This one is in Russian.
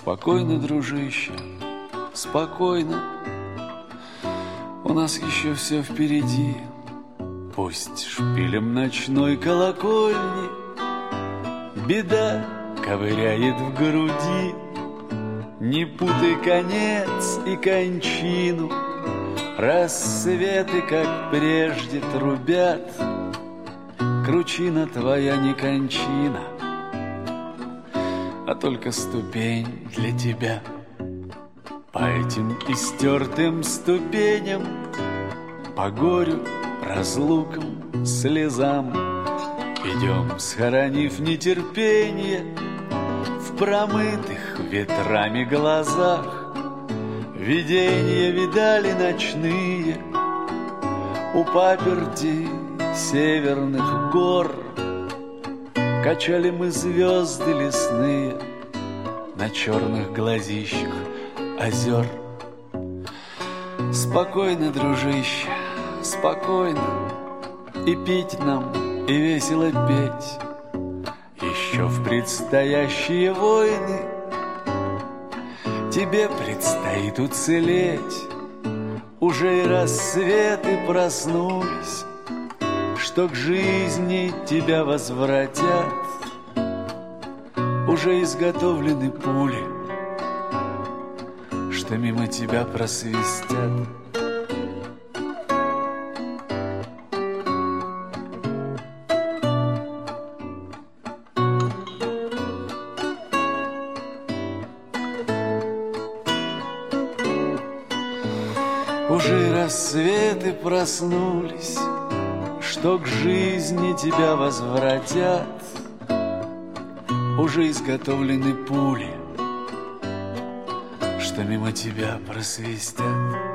Спокойно, дружище, спокойно. У нас еще все впереди. Пусть шпилем ночной колокольни беда ковыряет в груди. Не путай конец и кончину, рассветы, как прежде, трубят. Кручина твоя не кончина, а только ступень для тебя. По этим истертым ступеням, по горю, разлукам, слезам идем, схоронив нетерпение в промытых ветрами глазах. Видения видали ночные у паперти северных гор. Качали мы звезды лесные на черных глазищах озер. Спокойно, дружище, спокойно. И пить нам, и весело петь. Еще в предстоящие войны тебе предстоит уцелеть. Уже и рассветы проснулись, что к жизни тебя возвратят. Уже изготовлены пули, что мимо тебя просвистят. Уже и рассветы проснулись, что к жизни тебя возвратят. Уже изготовлены пули, что мимо тебя просвистят.